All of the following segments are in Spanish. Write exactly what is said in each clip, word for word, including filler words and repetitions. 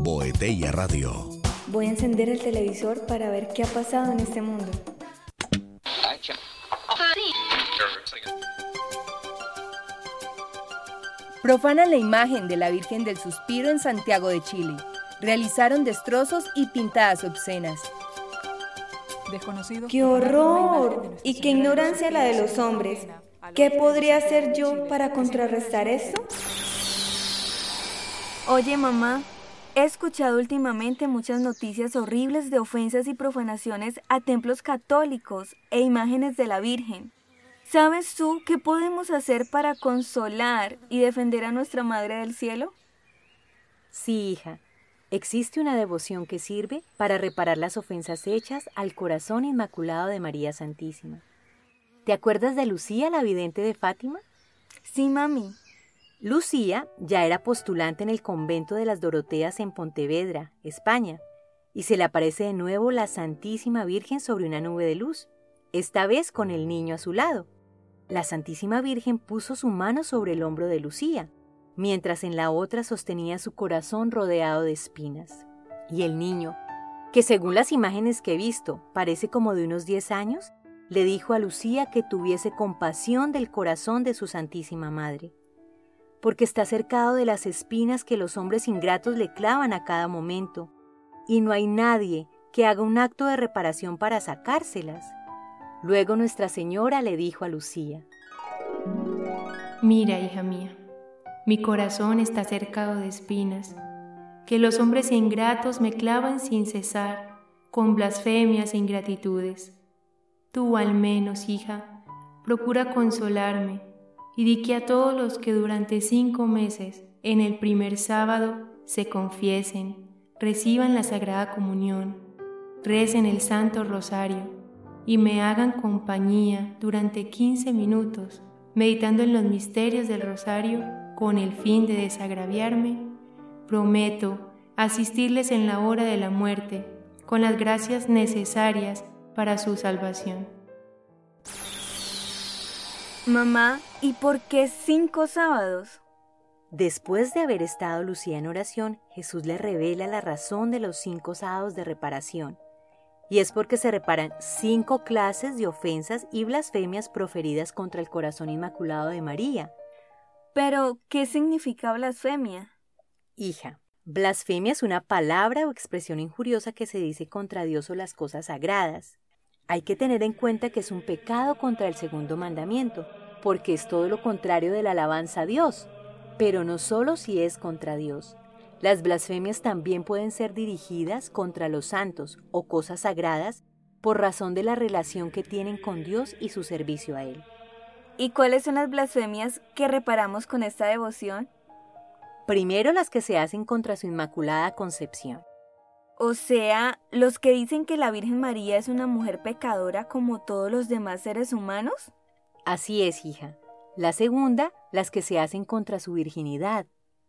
Boetella Radio. Voy a encender el televisor para ver qué ha pasado en este mundo. Profanan la imagen de la Virgen del Suspiro en Santiago de Chile. Realizaron destrozos y pintadas obscenas. ¡Qué horror! Y qué ignorancia la de los hombres. ¿Qué podría hacer yo para contrarrestar esto? Oye, mamá, he escuchado últimamente muchas noticias horribles de ofensas y profanaciones a templos católicos e imágenes de la Virgen. ¿Sabes tú qué podemos hacer para consolar y defender a nuestra Madre del Cielo? Sí, hija. Existe una devoción que sirve para reparar las ofensas hechas al corazón inmaculado de María Santísima. ¿Te acuerdas de Lucía, la vidente de Fátima? Sí, mami. Lucía ya era postulante en el convento de las Doroteas en Pontevedra, España, y se le aparece de nuevo la Santísima Virgen sobre una nube de luz, esta vez con el niño a su lado. La Santísima Virgen puso su mano sobre el hombro de Lucía, mientras en la otra sostenía su corazón rodeado de espinas. Y el niño, que según las imágenes que he visto, parece como de unos diez años, le dijo a Lucía que tuviese compasión del corazón de su Santísima Madre, porque está cercado de las espinas que los hombres ingratos le clavan a cada momento, y no hay nadie que haga un acto de reparación para sacárselas. Luego Nuestra Señora le dijo a Lucía: Mira, hija mía, mi corazón está cercado de espinas, que los hombres ingratos me clavan sin cesar, con blasfemias e ingratitudes. Tú al menos, hija, procura consolarme, y di que a todos los que durante cinco meses, en el primer sábado, se confiesen, reciban la Sagrada Comunión, recen el Santo Rosario, y me hagan compañía durante quince minutos, meditando en los misterios del Rosario con el fin de desagraviarme, prometo asistirles en la hora de la muerte con las gracias necesarias para su salvación. Mamá, ¿y por qué cinco sábados? Después de haber estado Lucía en oración, Jesús le revela la razón de los cinco sábados de reparación. Y es porque se reparan cinco clases de ofensas y blasfemias proferidas contra el corazón inmaculado de María. Pero, ¿qué significa blasfemia? Hija, blasfemia es una palabra o expresión injuriosa que se dice contra Dios o las cosas sagradas. Hay que tener en cuenta que es un pecado contra el segundo mandamiento, porque es todo lo contrario de la alabanza a Dios, pero no solo si es contra Dios. Las blasfemias también pueden ser dirigidas contra los santos o cosas sagradas por razón de la relación que tienen con Dios y su servicio a Él. ¿Y cuáles son las blasfemias que reparamos con esta devoción? Primero, las que se hacen contra su Inmaculada Concepción. O sea, los que dicen que la Virgen María es una mujer pecadora como todos los demás seres humanos. Así es, hija. La segunda, las que se hacen contra su virginidad.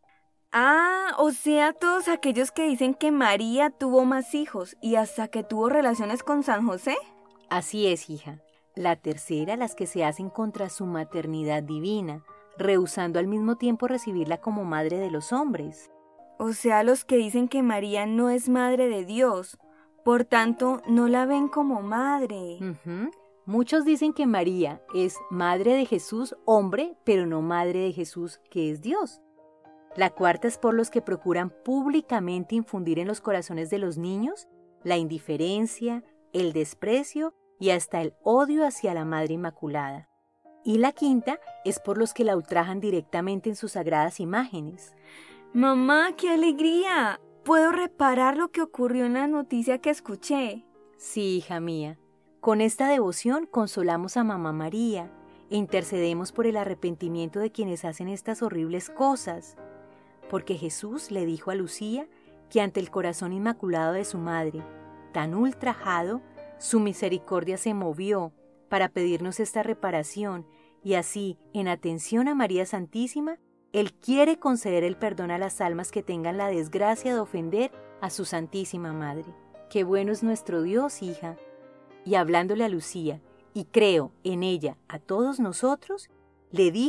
Ah, o sea, todos aquellos que dicen que María tuvo más hijos y hasta que tuvo relaciones con San José. Así es, hija. La tercera, las que se hacen contra su maternidad divina, rehusando al mismo tiempo recibirla como madre de los hombres. O sea, los que dicen que María no es madre de Dios, por tanto, no la ven como madre. Uh-huh. Muchos dicen que María es madre de Jesús, hombre, pero no madre de Jesús, que es Dios. La cuarta es por los que procuran públicamente infundir en los corazones de los niños la indiferencia, el desprecio y hasta el odio hacia la Madre Inmaculada. Y la quinta es por los que la ultrajan directamente en sus sagradas imágenes. ¡Mamá, qué alegría! ¿Puedo reparar lo que ocurrió en la noticia que escuché? Sí, hija mía. Con esta devoción consolamos a Mamá María e intercedemos por el arrepentimiento de quienes hacen estas horribles cosas. Porque Jesús le dijo a Lucía que ante el corazón inmaculado de su madre, tan ultrajado, su misericordia se movió para pedirnos esta reparación y así, en atención a María Santísima, Él quiere conceder el perdón a las almas que tengan la desgracia de ofender a su Santísima Madre. ¡Qué bueno es nuestro Dios, hija! Y hablándole a Lucía, y creo en ella a todos nosotros, le dijo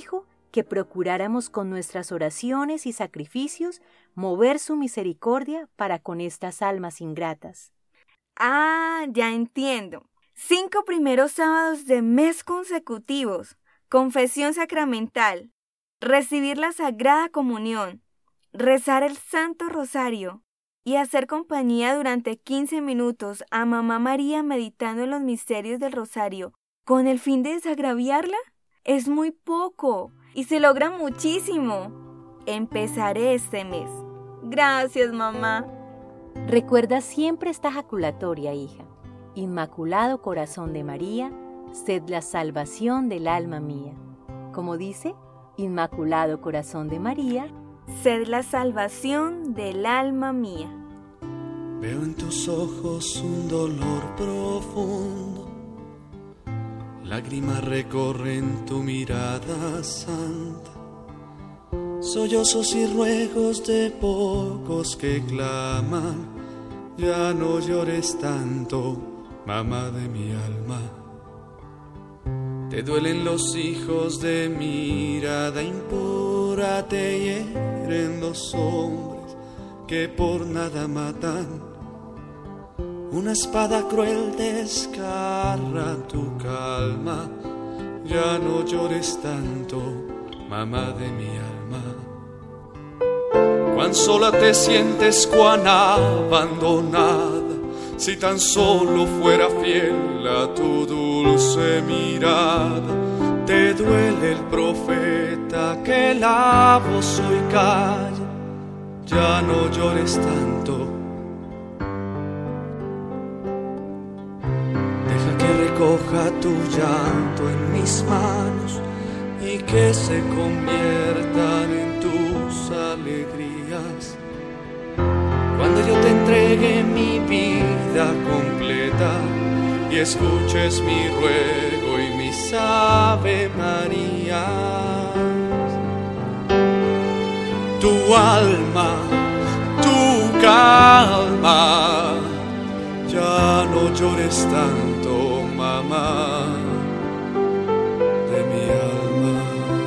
que procuráramos con nuestras oraciones y sacrificios mover su misericordia para con estas almas ingratas. Ah, ya entiendo. Cinco primeros sábados de mes consecutivos, confesión sacramental, recibir la Sagrada Comunión, rezar el Santo Rosario y hacer compañía durante quince minutos a Mamá María meditando en los misterios del Rosario con el fin de desagraviarla. Es muy poco y se logra muchísimo. Empezaré este mes. Gracias, mamá. Recuerda siempre esta jaculatoria, hija. Inmaculado Corazón de María, sed la salvación del alma mía. Como dice, Inmaculado Corazón de María, sed la salvación del alma mía. Veo en tus ojos un dolor profundo, lágrimas recorren tu mirada santa, sollozos y ruegos de pocos que claman, ya no llores tanto, mamá de mi alma. Te duelen los hijos de mirada impura, te hieren los hombres que por nada matan. Una espada cruel desgarra tu calma, ya no llores tanto, mamá de mi alma. Cuán sola te sientes, cuán abandonada, si tan solo fuera fiel a tu dulce mirada. Te duele el profeta que la voz hoy calla, ya no llores tanto. Deja que recoja tu llanto en mis manos y que se conviertan en tus alegrías. Cuando yo te entregue mi vida completa y escuches mi ruego y mis Ave Marías, tu alma, tu calma, ya no llores tanto, mamá de mi alma.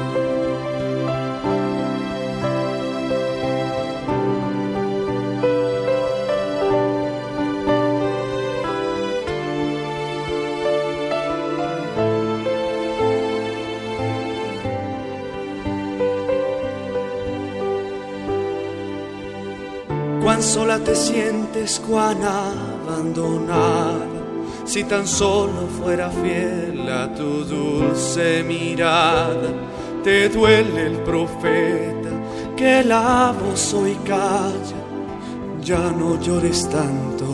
Cuán sola te sientes, cuán abandonada, si tan solo fuera fiel a tu dulce mirada. Te duele el profeta que la voz hoy calla, ya no llores tanto.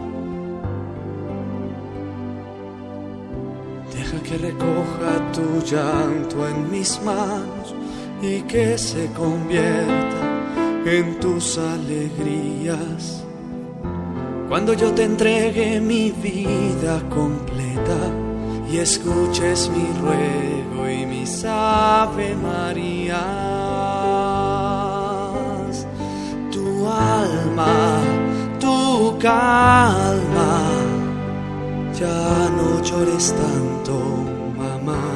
Deja que recoja tu llanto en mis manos y que se convierta en tus alegrías. Cuando yo te entregue mi vida completa y escuches mi ruego y mis Ave Marías, tu alma, tu calma, ya no llores tanto, mamá.